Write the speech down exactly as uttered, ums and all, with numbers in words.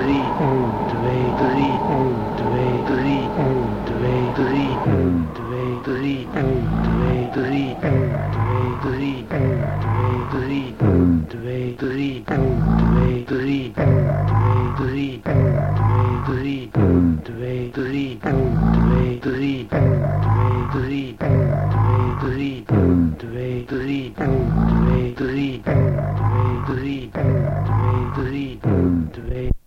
drie, twee, drie, twee, drie, twee, drie, twee, drie, twee, drie, twee, drie, twee, drie, twee, drie, twee, drie, twee, drie, twee, drie, twee, drie, twee, drie, twee, drie, twee, drie, twee, drie, twee, drie.